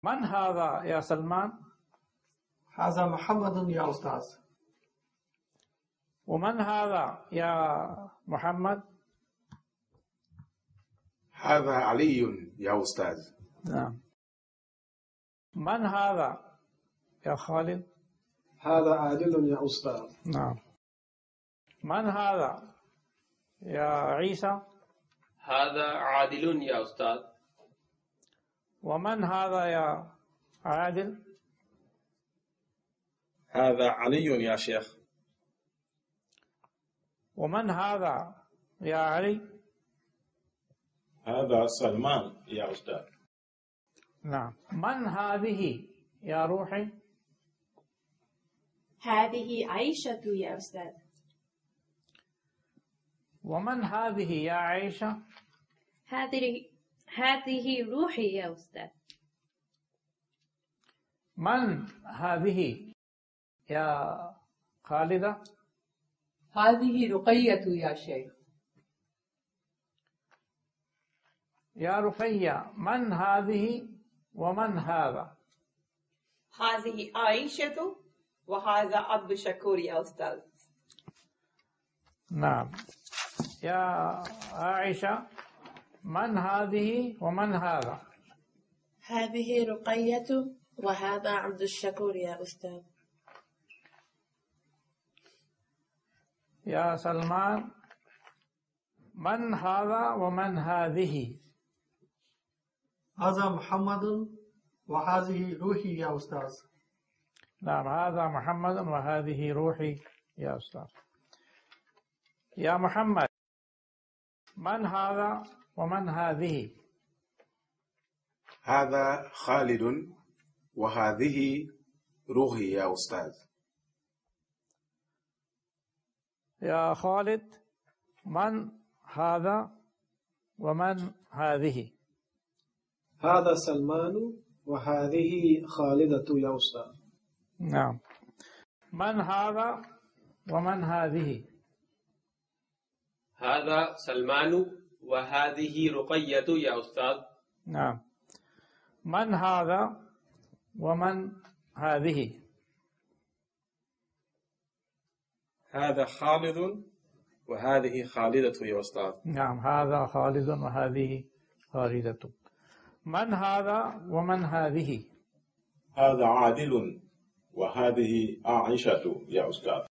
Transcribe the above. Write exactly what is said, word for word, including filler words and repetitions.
من هذا يا سلمان؟ هذا محمد يا أستاذ. ومن هذا يا محمد؟ هذا علي يا أستاذ. نعم. من هذا يا خالد؟ هذا عادل يا أستاذ. نعم. من هذا يا عيسى؟ هذا عادل يا أستاذ. ومن هذا يا عادل؟ هذا علي يا شيخ. ومن هذا يا علي؟ هذا سلمان يا أستاذ. نعم. من هذه يا روحي؟ هذه عائشة يا أستاذ. ومن هذه يا عائشة؟ هذه هذه روحي يا أستاذ. من هذه يا خالدة؟ هذه رقية يا شيخ. يا رقية، من هذه ومن هذا؟ هذه عائشة وهذا عبد الشكور يا أستاذ. نعم. يا عائشة، من هذه ومن هذا؟ هذه رقية وهذا عبد الشكور يا أستاذ. يا سلمان، من هذا ومن هذه؟ هذا محمد وهذه روحي يا أستاذ. نعم. هذا محمد وهذه روحي يا أستاذ. يا محمد، من هذا ومن هذه؟ هذا خالد وهذه روحي يا أستاذ. يا خالد، من هذا ومن هذه؟ هذا سلمان وهذه خالدة يا أستاذ. نعم. من هذا ومن هذه؟ هذا سلمان وهذه رقية يا أستاذ. نعم. من هذا ومن هذه؟ هذا خالد وهذه خالدة يا أستاذ. نعم. هذا خالد وهذه خالدة. من هذا ومن هذه؟ هذا عادل وهذه عائشة يا أستاذ.